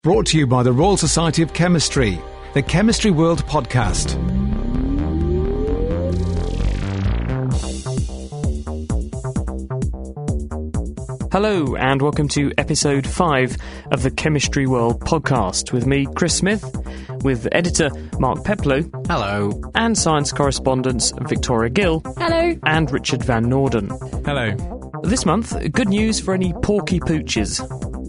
Brought to you by the Royal Society of Chemistry, the Chemistry World podcast. Hello and welcome to episode 5 of the Chemistry World podcast with me, Chris Smith, with editor Mark Peplow. Hello. And science correspondents Victoria Gill. Hello. And Richard Van Norden. Hello. This month, good news for any porky pooches.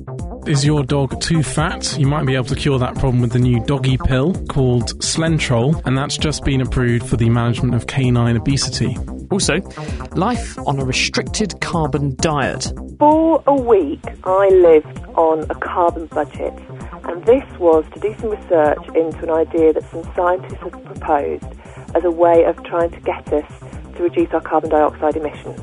Is your dog too fat? You might be able to cure that problem with the new doggy pill called Slentrol, and that's just been approved for the management of canine obesity. Also, life on a restricted carbon diet. For a week, I lived on a carbon budget, and this was to do some research into an idea that some scientists had proposed as a way of trying to get us to reduce our carbon dioxide emissions.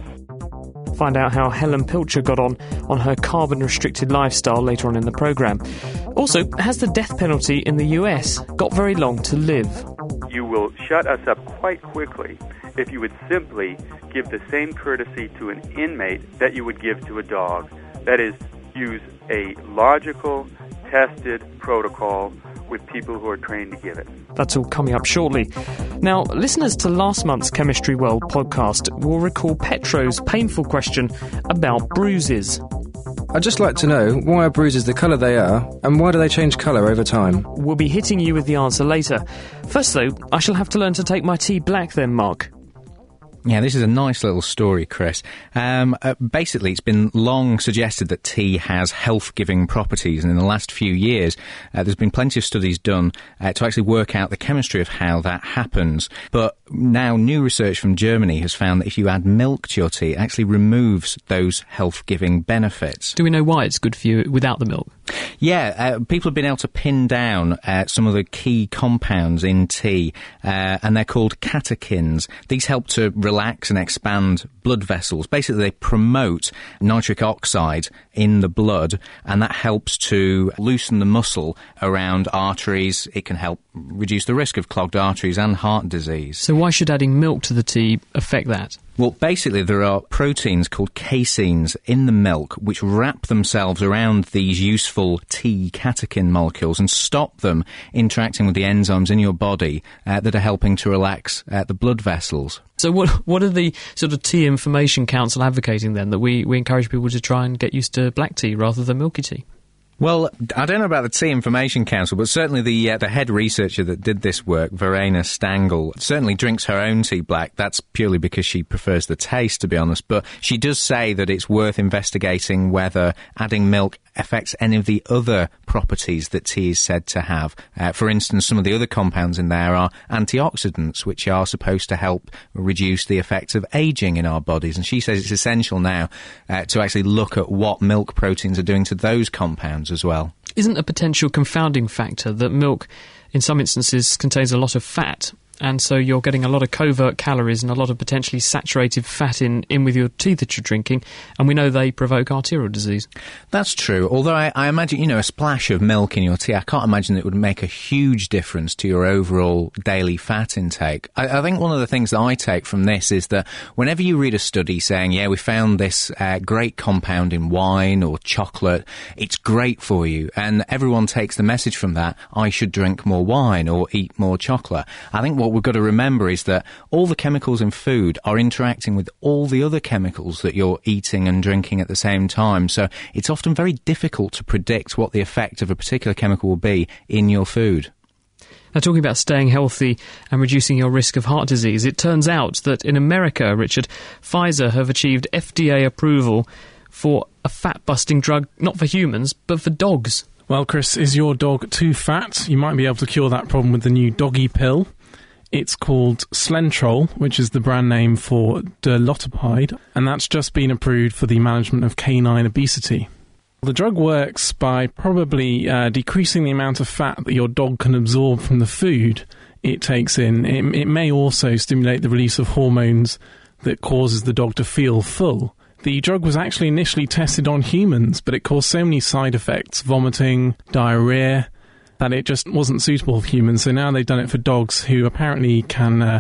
Find out how Helen Pilcher got on her carbon-restricted lifestyle later on in the programme. Also, has the death penalty in the US got very long to live? You will shut us up quite quickly if you would simply give the same courtesy to an inmate that you would give to a dog. That is, use a logical, tested protocol with people who are trained to give it. That's all coming up shortly. Now, listeners to last month's Chemistry World podcast will recall Petro's painful question about bruises. I'd just like to know, why are bruises the colour they are, and why do they change colour over time? We'll be hitting you with the answer later. First, though, I shall have to learn to take my tea black then, Mark. Yeah, this is a nice little story, Chris. Basically, it's been long suggested that tea has health-giving properties, and in the last few years, there's been plenty of studies done to actually work out the chemistry of how that happens. But now, new research from Germany has found that if you add milk to your tea, it actually removes those health-giving benefits. Do we know why it's good for you without the milk? Yeah, people have been able to pin down some of the key compounds in tea, and they're called catechins. These help to relax and expand blood vessels. Basically, they promote nitric oxide in the blood, and that helps to loosen the muscle around arteries. It can help reduce the risk of clogged arteries and heart disease. So why should adding milk to the tea affect that? Well, basically, there are proteins called caseins in the milk which wrap themselves around these useful tea catechin molecules and stop them interacting with the enzymes in your body that are helping to relax the blood vessels. So what are the sort of Tea Information Council advocating then, that we encourage people to try and get used to black tea rather than milky tea? Well, I don't know about the Tea Information Council, but certainly the head researcher that did this work, Verena Stangl, certainly drinks her own tea black. That's purely because she prefers the taste, to be honest. But she does say that it's worth investigating whether adding milk affects any of the other properties that tea is said to have. For instance, some of the other compounds in there are antioxidants, which are supposed to help reduce the effects of ageing in our bodies. And she says it's essential now to actually look at what milk proteins are doing to those compounds as well. Isn't a potential confounding factor that milk, in some instances, contains a lot of fat, and so you're getting a lot of covert calories and a lot of potentially saturated fat in with your tea that you're drinking, and we know they provoke arterial disease? That's true, although I imagine, a splash of milk in your tea, I can't imagine it would make a huge difference to your overall daily fat intake. I think one of the things that I take from this is that whenever you read a study saying, we found this great compound in wine or chocolate, it's great for you, and everyone takes the message from that, I should drink more wine or eat more chocolate. I think what we've got to remember is that all the chemicals in food are interacting with all the other chemicals that you're eating and drinking at the same time. So it's often very difficult to predict what the effect of a particular chemical will be in your food. Now, talking about staying healthy and reducing your risk of heart disease, it turns out that in America, Richard, Pfizer have achieved FDA approval for a fat-busting drug, not for humans, but for dogs. Well, Chris, is your dog too fat? You might be able to cure that problem with the new doggy pill. It's called Slentrol, which is the brand name for Dilautopide, and that's just been approved for the management of canine obesity. The drug works by probably decreasing the amount of fat that your dog can absorb from the food it takes in. It may also stimulate the release of hormones that causes the dog to feel full. The drug was actually initially tested on humans, but it caused so many side effects, vomiting, diarrhea, that it just wasn't suitable for humans. So now they've done it for dogs, who apparently can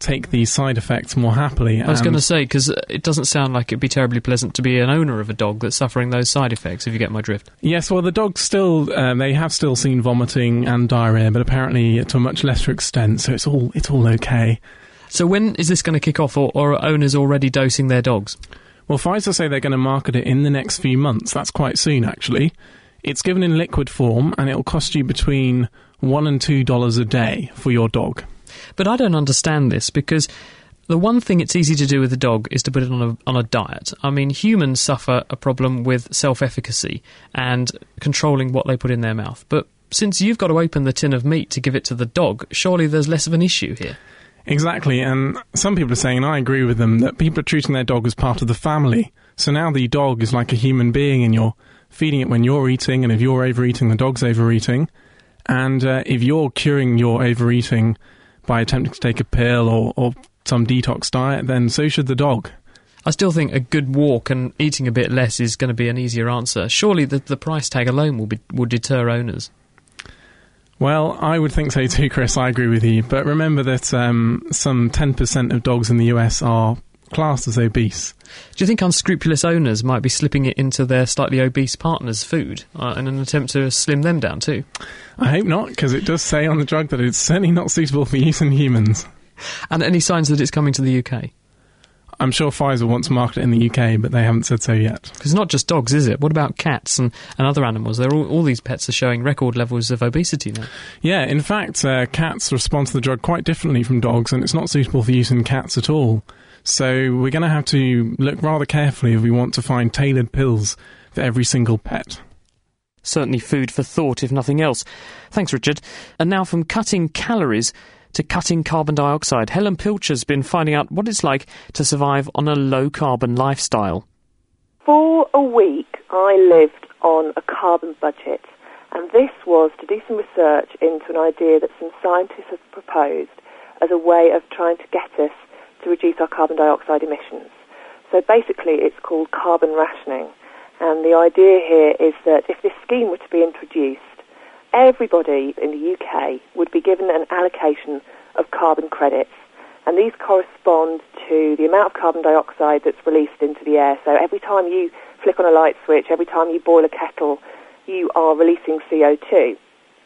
take these side effects more happily. I was going to say, because it doesn't sound like it'd be terribly pleasant to be an owner of a dog that's suffering those side effects, if you get my drift. Yes, well, the dogs still, they have still seen vomiting and diarrhoea, but apparently to a much lesser extent, so it's all okay. So when is this going to kick off, or are owners already dosing their dogs? Well, Pfizer say they're going to market it in the next few months. That's quite soon, actually. It's given in liquid form, and it'll cost you between $1 and $2 a day for your dog. But I don't understand this, because the one thing it's easy to do with a dog is to put it on a diet. I mean, humans suffer a problem with self-efficacy and controlling what they put in their mouth. But since you've got to open the tin of meat to give it to the dog, surely there's less of an issue here. Exactly, and some people are saying, and I agree with them, that people are treating their dog as part of the family. So now the dog is like a human being, and you're feeding it when you're eating, and if you're overeating, the dog's overeating. And if you're curing your overeating by attempting to take a pill or some detox diet, then so should the dog. I still think a good walk and eating a bit less is going to be an easier answer. Surely the price tag alone will deter owners. Well, I would think so too, Chris. I agree with you. But remember that some 10% of dogs in the US are classed as obese. Do you think unscrupulous owners might be slipping it into their slightly obese partner's food in an attempt to slim them down too? I hope not, because it does say on the drug that it's certainly not suitable for use in humans. And any signs that it's coming to the UK? I'm sure Pfizer wants to market it in the UK, but they haven't said so yet. Because not just dogs, is it? What about cats and other animals? All these pets are showing record levels of obesity now. Yeah, in fact, cats respond to the drug quite differently from dogs, and it's not suitable for use in cats at all. So we're going to have to look rather carefully if we want to find tailored pills for every single pet. Certainly food for thought, if nothing else. Thanks, Richard. And now from cutting calories to cutting carbon dioxide, Helen Pilcher's been finding out what it's like to survive on a low-carbon lifestyle. For a week, I lived on a carbon budget, and this was to do some research into an idea that some scientists have proposed as a way of trying to get us to reduce our carbon dioxide emissions. So basically, it's called carbon rationing, and the idea here is that if this scheme were to be introduced, everybody in the UK would be given an allocation of carbon credits, and these correspond to the amount of carbon dioxide that's released into the air. So every time you flick on a light switch, every time you boil a kettle, you are releasing CO2.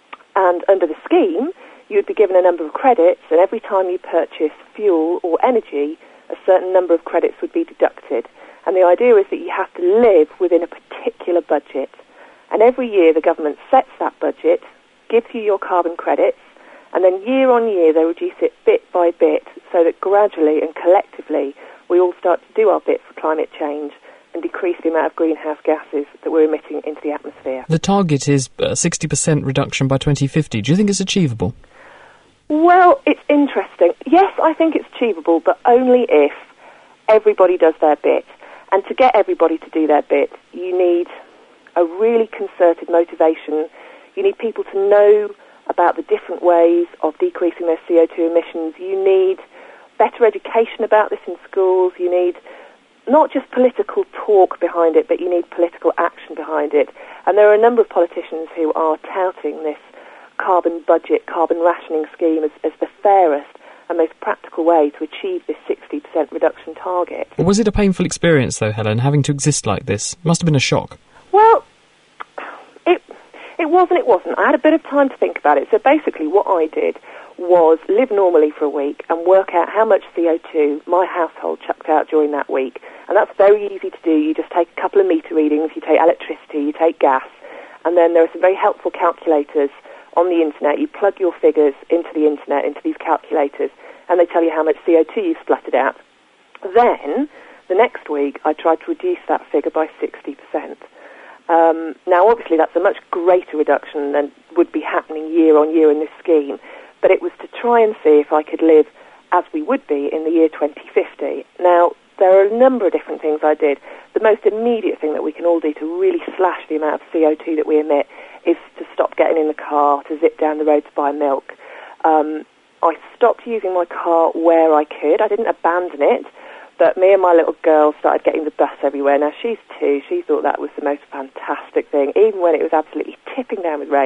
And under the scheme, you would be given a number of credits, and every time you purchase fuel or energy, a certain number of credits would be deducted. And the idea is that you have to live within a particular budget. And every year the government sets that budget, gives you your carbon credits, and then year on year they reduce it bit by bit so that gradually and collectively we all start to do our bit for climate change and decrease the amount of greenhouse gases that we're emitting into the atmosphere. The target is 60% reduction by 2050. Do you think it's achievable? Well, it's interesting. Yes, I think it's achievable, but only if everybody does their bit. And to get everybody to do their bit, you need a really concerted motivation. You need people to know about the different ways of decreasing their CO2 emissions. You need better education about this in schools. You need not just political talk behind it, but you need political action behind it. And there are a number of politicians who are touting this carbon budget, carbon rationing scheme as the fairest and most practical way to achieve this 60% reduction target. Was it a painful experience, though, Helen, having to exist like this? It must have been a shock. Well, it was and it wasn't. I had a bit of time to think about it. So basically what I did was live normally for a week and work out how much CO2 my household chucked out during that week. And that's very easy to do. You just take a couple of meter readings, you take electricity, you take gas, and then there are some very helpful calculators on the internet. You plug your figures into the internet, into these calculators, and they tell you how much CO2 you've spluttered out. Then, the next week, I tried to reduce that figure by 60%. Now, obviously, that's a much greater reduction than would be happening year on year in this scheme, but it was to try and see if I could live as we would be in the year 2050. Now, there are a number of different things I did. The most immediate thing that we can all do to really slash the amount of CO2 that we emit is to stop getting in the car, to zip down the road to buy milk. I stopped using my car where I could. I didn't abandon it, but me and my little girl started getting the bus everywhere. Now, she's 2. She thought that was the most fantastic thing. Even when it was absolutely tipping down with rain,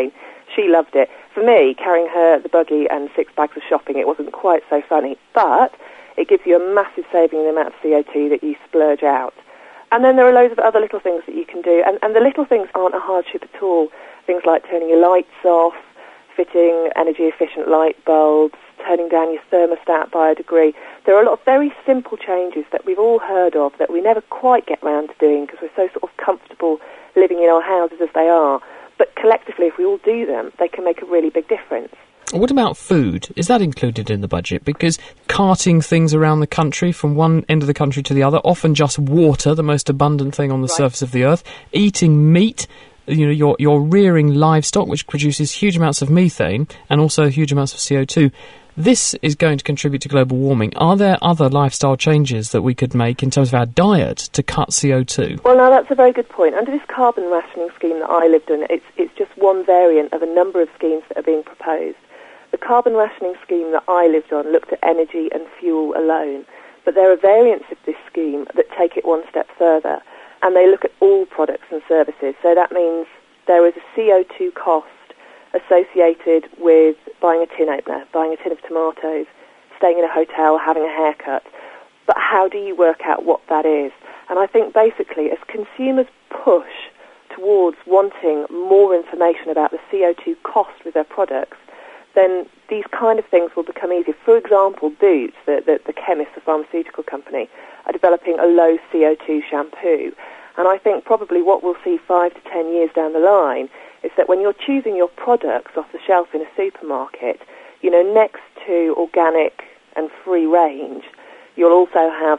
She loved it. For me, carrying her the buggy and 6 bags of shopping, it wasn't quite so funny, but it gives you a massive saving in the amount of CO2 that you splurge out. And then there are loads of other little things that you can do, and the little things aren't a hardship at all. Things like turning your lights off, fitting energy-efficient light bulbs, turning down your thermostat by a degree. There are a lot of very simple changes that we've all heard of that we never quite get round to doing because we're so sort of comfortable living in our houses as they are. But collectively, if we all do them, they can make a really big difference. What about food? Is that included in the budget? Because carting things around the country from one end of the country to the other, often just water, the most abundant thing on the surface of the earth, eating meat, you're rearing livestock, which produces huge amounts of methane and also huge amounts of CO2. This is going to contribute to global warming. Are there other lifestyle changes that we could make in terms of our diet to cut CO2? Well, now that's a very good point. Under this carbon rationing scheme that I lived on, it's just one variant of a number of schemes that are being proposed. The carbon rationing scheme that I lived on looked at energy and fuel alone, but there are variants of this scheme that take it one step further, and they look at all products and services. So that means there is a CO2 cost associated with buying a tin opener, buying a tin of tomatoes, staying in a hotel, having a haircut. But how do you work out what that is? And I think basically as consumers push towards wanting more information about the CO2 cost with their products, then these kind of things will become easier. For example, Boots, the chemist, the pharmaceutical company, are developing a low CO2 shampoo. And I think probably what we'll see 5 to 10 years down the line is that when you're choosing your products off the shelf in a supermarket, next to organic and free range, you'll also have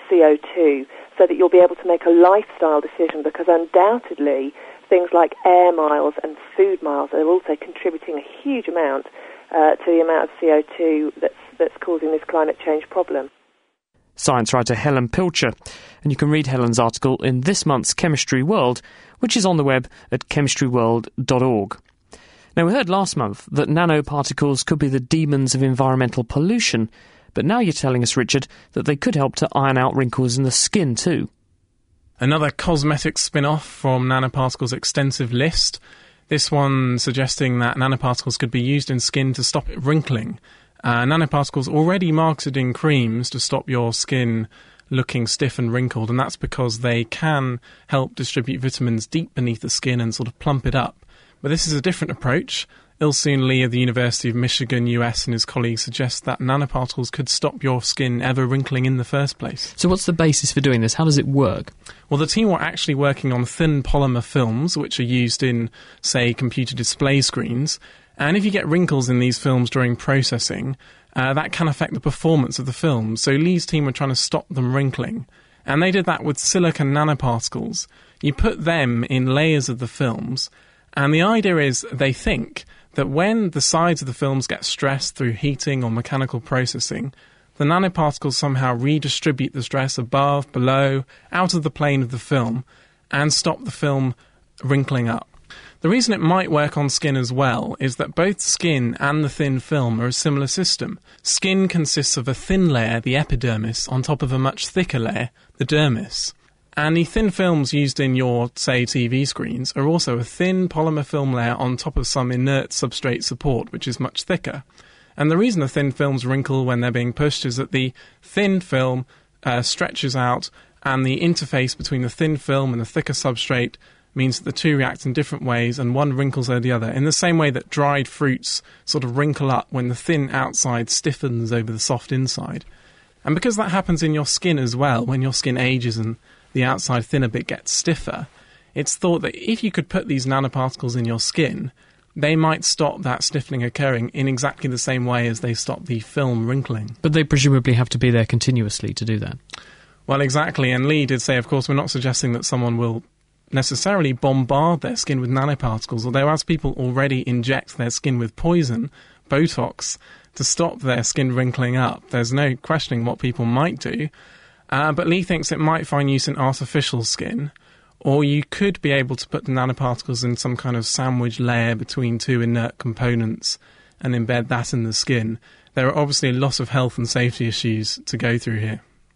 CO2 so that you'll be able to make a lifestyle decision, because undoubtedly things like air miles and food miles are also contributing a huge amount to the amount of CO2 that's causing this climate change problem. Science writer Helen Pilcher, and you can read Helen's article in this month's Chemistry World, which is on the web at chemistryworld.org. Now, we heard last month that nanoparticles could be the demons of environmental pollution, but now you're telling us, Richard, that they could help to iron out wrinkles in the skin too. Another cosmetic spin-off from nanoparticles' extensive list, this one suggesting that nanoparticles could be used in skin to stop it wrinkling. Nanoparticles already marketed in creams to stop your skin looking stiff and wrinkled, and that's because they can help distribute vitamins deep beneath the skin and sort of plump it up. But this is a different approach. Il-Soon Lee of the University of Michigan, US, and his colleagues suggest that nanoparticles could stop your skin ever wrinkling in the first place. So what's the basis for doing this? How does it work? Well, the team were actually working on thin polymer films, which are used in, say, computer display screens. And if you get wrinkles in these films during processing, that can affect the performance of the film. So Lee's team were trying to stop them wrinkling. And they did that with silicon nanoparticles. You put them in layers of the films, and the idea is they think that when the sides of the films get stressed through heating or mechanical processing, the nanoparticles somehow redistribute the stress above, below, out of the plane of the film, and stop the film wrinkling up. The reason it might work on skin as well is that both skin and the thin film are a similar system. Skin consists of a thin layer, the epidermis, on top of a much thicker layer, the dermis. And the thin films used in your, say, TV screens are also a thin polymer film layer on top of some inert substrate support, which is much thicker. And the reason the thin films wrinkle when they're being pushed is that the thin film stretches out, and the interface between the thin film and the thicker substrate means that the two react in different ways, and one wrinkles over the other, in the same way that dried fruits sort of wrinkle up when the thin outside stiffens over the soft inside. And because that happens in your skin as well, when your skin ages and the outside thinner bit gets stiffer, it's thought that if you could put these nanoparticles in your skin, they might stop that stiffening occurring in exactly the same way as they stop the film wrinkling. But they presumably have to be there continuously to do that. Well, exactly, and Lee did say, of course, we're not suggesting that someone will necessarily bombard their skin with nanoparticles, although as people already inject their skin with poison, Botox, to stop their skin wrinkling up, there's no questioning what people might do. But Lee thinks it might find use in artificial skin, or you could be able to put the nanoparticles in some kind of sandwich layer between two inert components and embed that in the skin. There are obviously a lot of health and safety issues to go through here.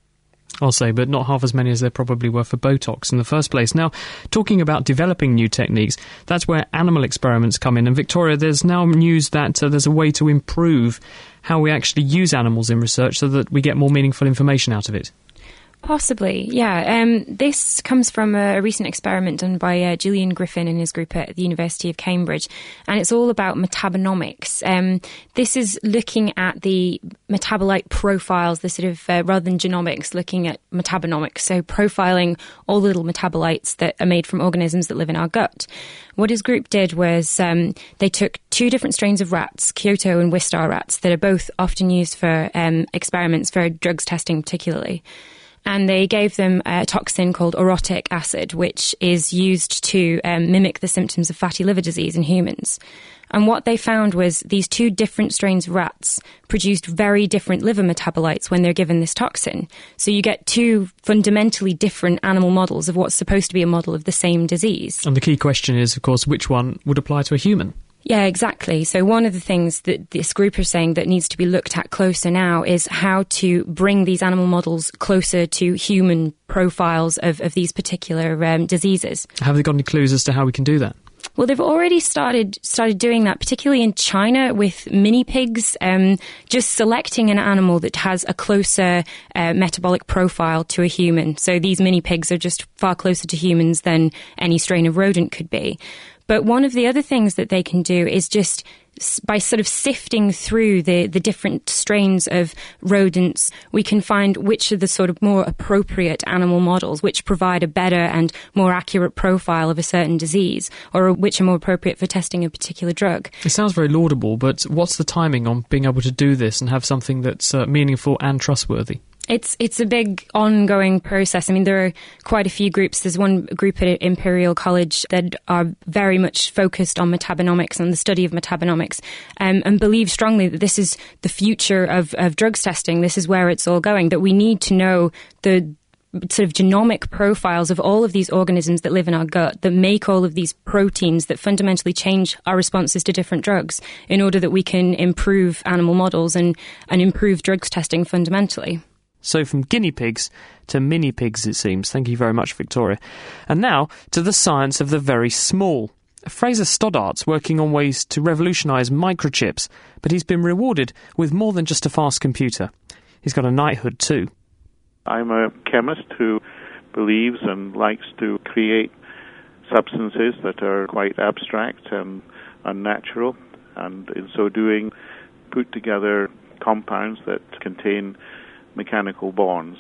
I'll say, but not half as many as there probably were for Botox in the first place. Now, talking about developing new techniques, that's where animal experiments come in. And Victoria, there's now news that there's a way to improve how we actually use animals in research so that we get more meaningful information out of it. Possibly, yeah. This comes from a recent experiment done by Gillian Griffin and his group at the University of Cambridge, and it's all about metabonomics. This is looking at the metabolite profiles, the sort of, rather than genomics, looking at metabonomics, so profiling all the little metabolites that are made from organisms that live in our gut. What his group did was they took two different strains of rats, Kyoto and Wistar rats, that are both often used for experiments, for drugs testing particularly. And they gave them a toxin called orotic acid, which is used to mimic the symptoms of fatty liver disease in humans. And what they found was these two different strains of rats produced very different liver metabolites when they're given this toxin. So you get two fundamentally different animal models of what's supposed to be a model of the same disease. And the key question is, of course, which one would apply to a human? Yeah, exactly. So one of the things that this group are saying that needs to be looked at closer now is how to bring these animal models closer to human profiles of these particular diseases. Have they got any clues as to how we can do that? Well, they've already started doing that, particularly in China with mini pigs, just selecting an animal that has a closer metabolic profile to a human. So these mini pigs are just far closer to humans than any strain of rodent could be. But one of the other things that they can do is just by sort of sifting through the different strains of rodents, we can find which are the sort of more appropriate animal models, which provide a better and more accurate profile of a certain disease, or which are more appropriate for testing a particular drug. It sounds very laudable, but what's the timing on being able to do this and have something that's meaningful and trustworthy? It's a big ongoing process. I mean, there are quite a few groups. There's one group at Imperial College that are very much focused on metabonomics and the study of metabonomics, and believe strongly that this is the future of drugs testing. This is where it's all going, that we need to know the sort of genomic profiles of all of these organisms that live in our gut, that make all of these proteins that fundamentally change our responses to different drugs, in order that we can improve animal models and improve drugs testing fundamentally. So from guinea pigs to mini pigs, it seems. Thank you very much, Victoria. And now to the science of the very small. Fraser Stoddart's working on ways to revolutionise microchips, but he's been rewarded with more than just a fast computer. He's got a knighthood too. I'm a chemist who believes and likes to create substances that are quite abstract and unnatural, and in so doing put together compounds that contain mechanical bonds.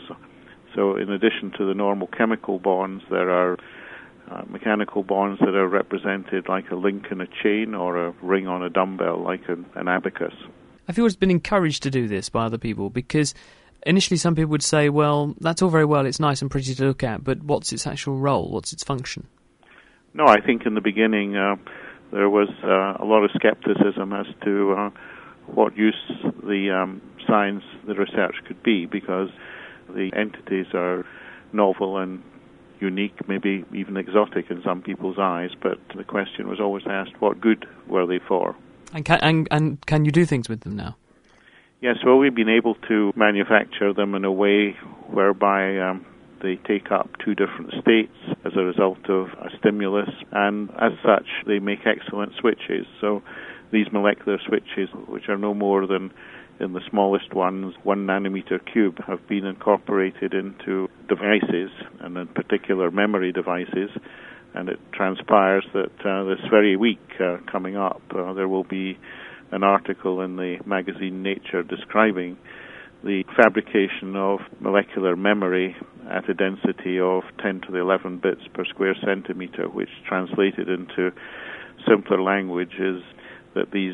So in addition to the normal chemical bonds, there are mechanical bonds that are represented like a link in a chain or a ring on a dumbbell, like an abacus. Have you always been encouraged to do this by other people? Because initially some people would say, well, that's all very well, it's nice and pretty to look at, but what's its actual role? What's its function? No, I think in the beginning there was a lot of skepticism as to what use the science, the research could be, because the entities are novel and unique, maybe even exotic in some people's eyes, but the question was always asked, what good were they for? And can you do things with them now? Yes, well, we've been able to manufacture them in a way whereby they take up two different states as a result of a stimulus, and as such they make excellent switches. So these molecular switches, which are no more than, in the smallest ones, 1 nanometer cube, have been incorporated into devices, and in particular memory devices, and it transpires that this very week coming up there will be an article in the magazine Nature describing the fabrication of molecular memory at a density of 10 to the 11 bits per square centimeter, which translated into simpler language is that these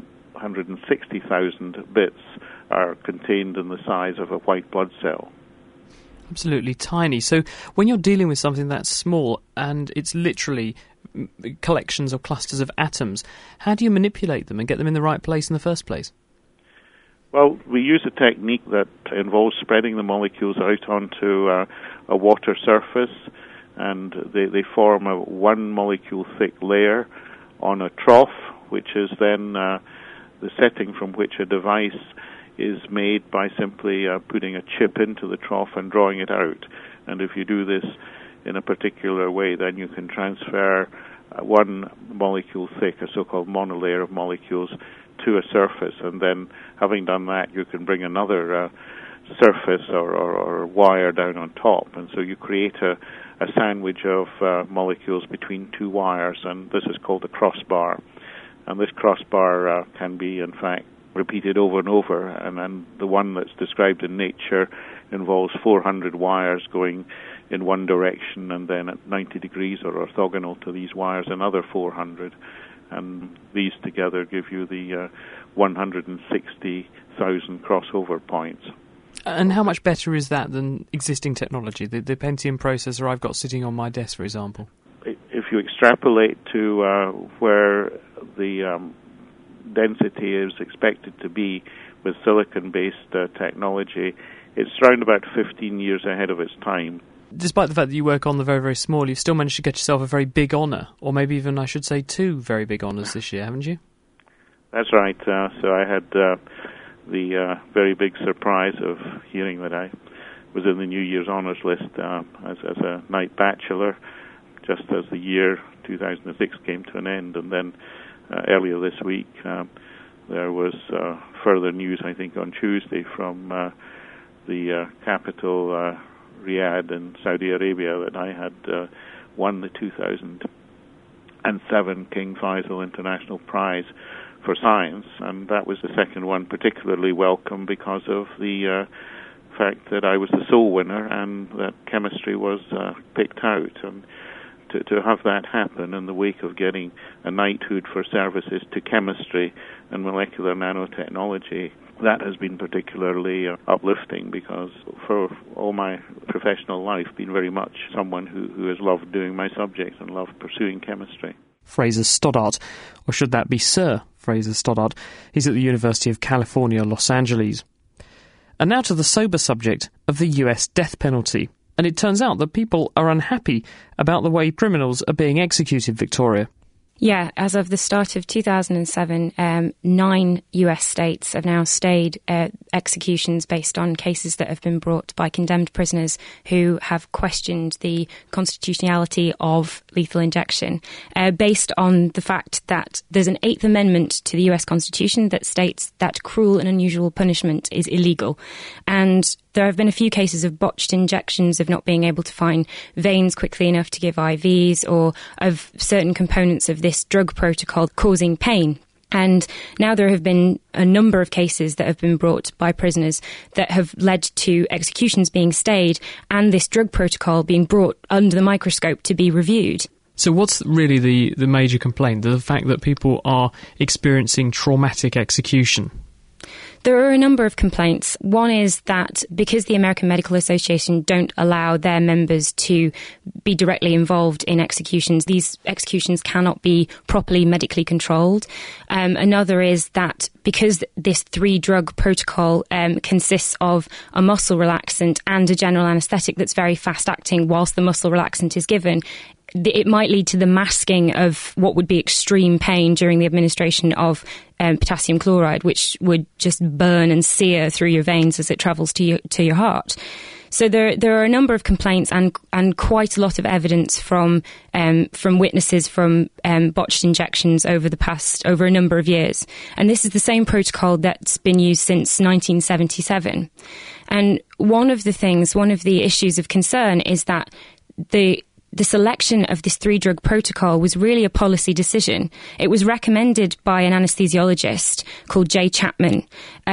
160,000 bits are contained in the size of a white blood cell. Absolutely tiny. So when you're dealing with something that's small and it's literally collections or clusters of atoms, how do you manipulate them and get them in the right place in the first place? Well, we use a technique that involves spreading the molecules out onto a water surface, and they form a 1 molecule thick layer on a trough, which is then the setting from which a device is made by simply putting a chip into the trough and drawing it out. And if you do this in a particular way, then you can transfer one molecule thick, a so-called monolayer of molecules, to a surface. And then, having done that, you can bring another surface or wire down on top. And so you create a sandwich of molecules between two wires, and this is called a crossbar. And this crossbar can be, in fact, repeated over and over, and then the one that's described in nature involves 400 wires going in one direction, and then at 90 degrees or orthogonal to these wires another 400, and these together give you the 160,000 crossover points. And how much better is that than existing technology, the Pentium processor I've got sitting on my desk, for example? If you extrapolate to where the density is expected to be with silicon-based technology, it's around about 15 years ahead of its time. Despite the fact that you work on the very, very small, you've still managed to get yourself a very big honour, or maybe even, I should say, 2 very big honours this year, haven't you? That's right. So I had the very big surprise of hearing that I was in the New Year's Honours list as a Knight Bachelor, just as the year 2006 came to an end. And then earlier this week, there was further news, I think, on Tuesday from the capital, Riyadh in Saudi Arabia, that I had won the 2007 King Faisal International Prize for Science, and that was the second one particularly welcome because of the fact that I was the sole winner and that chemistry was picked out. And to have that happen in the wake of getting a knighthood for services to chemistry and molecular nanotechnology, that has been particularly uplifting, because for all my professional life, been very much someone who has loved doing my subject and loved pursuing chemistry. Fraser Stoddart, or should that be Sir Fraser Stoddart? He's at the University of California, Los Angeles. And now to the sober subject of the US death penalty. And it turns out that people are unhappy about the way criminals are being executed, Victoria. Yeah, as of the start of 2007, 9 US states have now stayed executions based on cases that have been brought by condemned prisoners who have questioned the constitutionality of lethal injection, based on the fact that there's an 8th Amendment to the US Constitution that states that cruel and unusual punishment is illegal. And there have been a few cases of botched injections, of not being able to find veins quickly enough to give IVs, or of certain components of this drug protocol causing pain. And now there have been a number of cases that have been brought by prisoners that have led to executions being stayed and this drug protocol being brought under the microscope to be reviewed. So what's really the major complaint? The fact that people are experiencing traumatic execution? There are a number of complaints. One is that because the American Medical Association don't allow their members to be directly involved in executions, these executions cannot be properly medically controlled. Another is that because this 3-drug protocol consists of a muscle relaxant and a general anaesthetic that's very fast-acting whilst the muscle relaxant is given, it might lead to the masking of what would be extreme pain during the administration of potassium chloride, which would just burn and sear through your veins as it travels to your heart. So there are a number of complaints and quite a lot of evidence from witnesses from botched injections over a number of years. And this is the same protocol that's been used since 1977. And one of the issues of concern is that the selection of this 3-drug protocol was really a policy decision. It was recommended by an anesthesiologist called Jay Chapman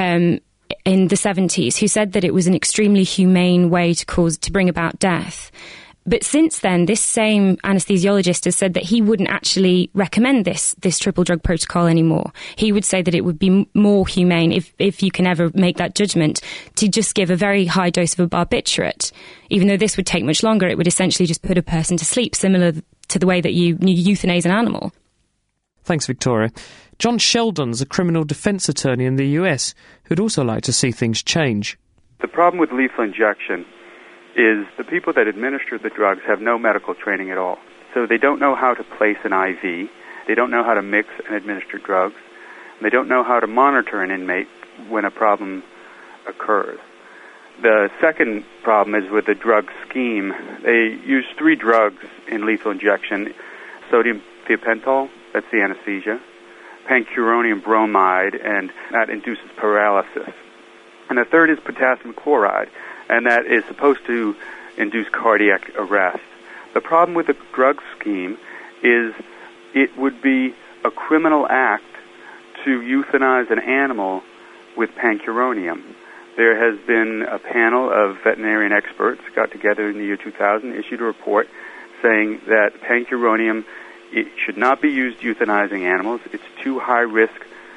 in the 70s, who said that it was an extremely humane way to bring about death. But since then, this same anesthesiologist has said that he wouldn't actually recommend this triple drug protocol anymore. He would say that it would be more humane, if you can ever make that judgment, to just give a very high dose of a barbiturate. Even though this would take much longer, it would essentially just put a person to sleep, similar to the way that you euthanize an animal. Thanks, Victoria. John Sheldon's a criminal defence attorney in the US who'd also like to see things change. The problem with lethal injection is the people that administer the drugs have no medical training at all. So they don't know how to place an IV, they don't know how to mix and administer drugs, and they don't know how to monitor an inmate when a problem occurs. The second problem is with the drug scheme. They use 3 drugs in lethal injection: sodium thiopental, that's the anesthesia, pancuronium bromide, and that induces paralysis. And the third is potassium chloride, and that is supposed to induce cardiac arrest. The problem with the drug scheme is it would be a criminal act to euthanize an animal with pancuronium. There has been a panel of veterinarian experts got together in the year 2000, issued a report saying that pancuronium, it should not be used euthanizing animals. It's too high risk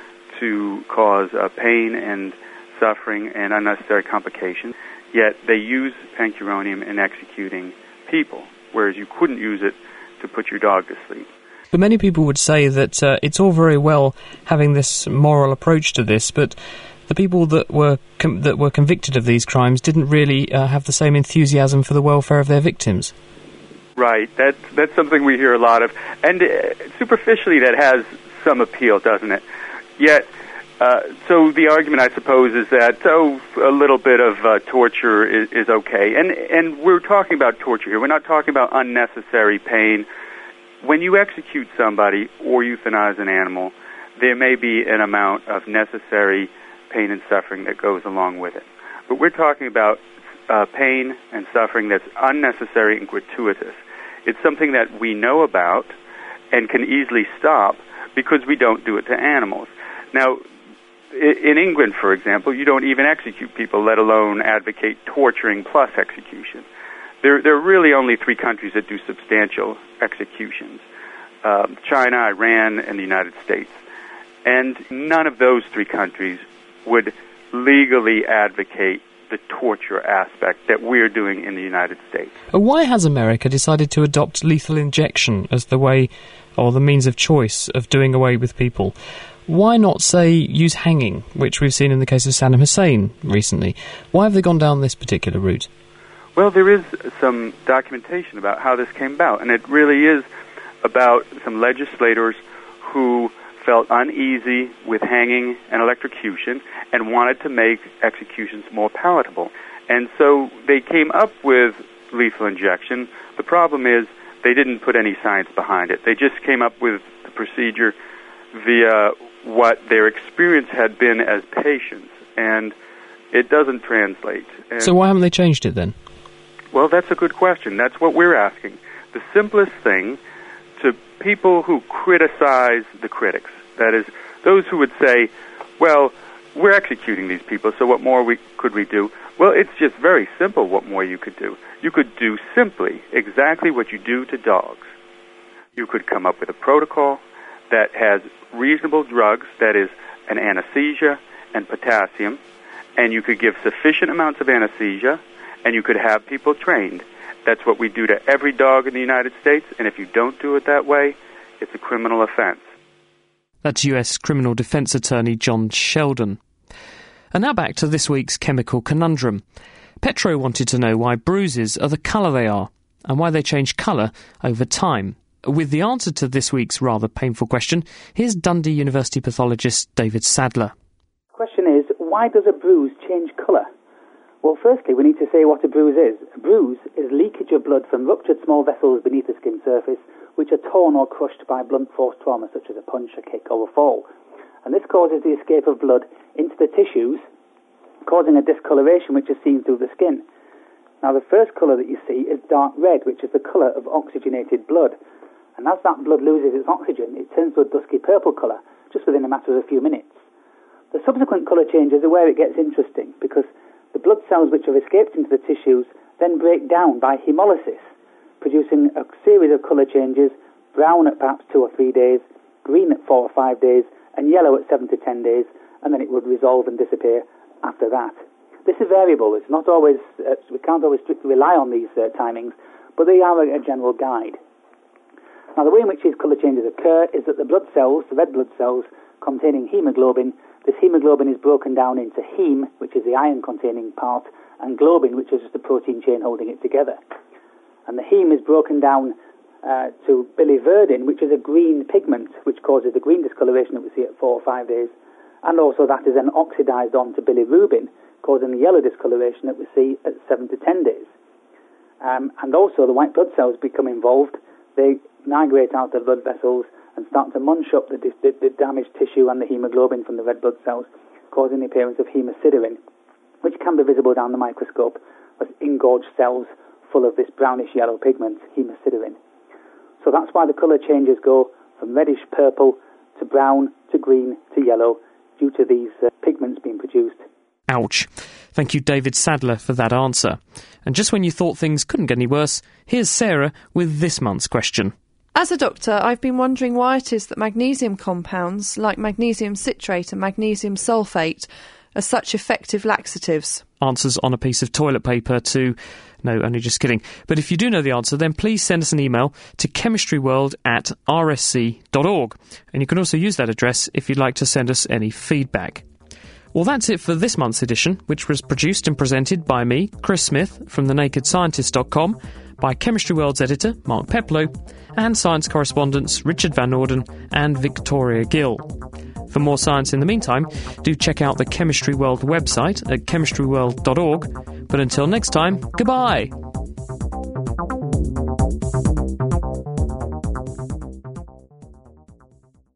to cause pain and suffering and unnecessary complications. Yet they use pancuronium in executing people, whereas you couldn't use it to put your dog to sleep. But many people would say that it's all very well having this moral approach to this, but the people that were convicted of these crimes didn't really have the same enthusiasm for the welfare of their victims. Right. That's something we hear a lot of. And superficially that has some appeal, doesn't it? Yet, so the argument, I suppose, is that, a little bit of torture is okay. And we're talking about torture here. We're not talking about unnecessary pain. When you execute somebody or euthanize an animal, there may be an amount of necessary pain and suffering that goes along with it. But we're talking about pain and suffering that's unnecessary and gratuitous. It's something that we know about and can easily stop because we don't do it to animals. Now, in England, for example, you don't even execute people, let alone advocate torturing plus execution. There are really only 3 countries that do substantial executions: China, Iran, and the United States. And none of those 3 countries would legally advocate the torture aspect that we're doing in the United States. Why has America decided to adopt lethal injection as the way or the means of choice of doing away with people? Why not, say, use hanging, which we've seen in the case of Saddam Hussein recently? Why have they gone down this particular route? Well, there is some documentation about how this came about, and it really is about some legislators who felt uneasy with hanging and electrocution and wanted to make executions more palatable. And so they came up with lethal injection. The problem is they didn't put any science behind it. They just came up with the procedure via what their experience had been as patients, and it doesn't translate. And so why haven't they changed it then? Well, that's a good question. That's what we're asking. The simplest thing to people who criticize the critics, that is, those who would say, well, we're executing these people, so what more could we do? Well, it's just very simple what more you could do. You could do simply exactly what you do to dogs. You could come up with a protocol that has reasonable drugs, that is, an anesthesia and potassium, and you could give sufficient amounts of anesthesia, and you could have people trained. That's what we do to every dog in the United States, and if you don't do it that way, it's a criminal offense. That's US criminal defense attorney John Sheldon. And now back to this week's chemical conundrum. Petro wanted to know why bruises are the colour they are, and why they change colour over time. With the answer to this week's rather painful question, here's Dundee University pathologist David Sadler. The question is, why does a bruise change colour? Well, firstly, we need to say what a bruise is. A bruise is leakage of blood from ruptured small vessels beneath the skin surface, which are torn or crushed by blunt force trauma, such as a punch, a kick, or a fall. And this causes the escape of blood into the tissues, causing a discoloration which is seen through the skin. Now, the first colour that you see is dark red, which is the colour of oxygenated blood. And as that blood loses its oxygen, it turns to a dusky purple colour, just within a matter of a few minutes. The subsequent colour changes are where it gets interesting, because the blood cells which have escaped into the tissues then break down by hemolysis, producing a series of colour changes: brown at perhaps 2 or 3 days, green at 4 or 5 days, and yellow at 7 to 10 days, and then it would resolve and disappear after that. This is variable. It's not always, we can't always strictly rely on these timings, but they are a general guide. Now, the way in which these colour changes occur is that the blood cells, the red blood cells containing hemoglobin, this hemoglobin is broken down into heme, which is the iron-containing part, and globin, which is just a protein chain holding it together. And the heme is broken down to biliverdin, which is a green pigment, which causes the green discoloration that we see at 4 or 5 days. And also that is then oxidised onto bilirubin, causing the yellow discoloration that we see at 7 to 10 days. And also the white blood cells become involved. They migrate out of the blood vessels and start to munch up the damaged tissue and the haemoglobin from the red blood cells, causing the appearance of hemosiderin, which can be visible down the microscope as engorged cells full of this brownish-yellow pigment, hemosiderin. So that's why the colour changes go from reddish-purple to brown to green to yellow due to these pigments being produced. Ouch. Thank you, David Sadler, for that answer. And just when you thought things couldn't get any worse, here's Sarah with this month's question. As a doctor, I've been wondering why it is that magnesium compounds, like magnesium citrate and magnesium sulfate, are such effective laxatives. Answers on a piece of toilet paper to... No, only just kidding. But if you do know the answer, then please send us an email to chemistryworld@rsc.org. And you can also use that address if you'd like to send us any feedback. Well, that's it for this month's edition, which was produced and presented by me, Chris Smith, from thenakedscientist.com, by Chemistry World's editor, Mark Peplow, and science correspondents Richard Van Norden and Victoria Gill. For more science in the meantime, do check out the Chemistry World website at chemistryworld.org. But until next time, goodbye!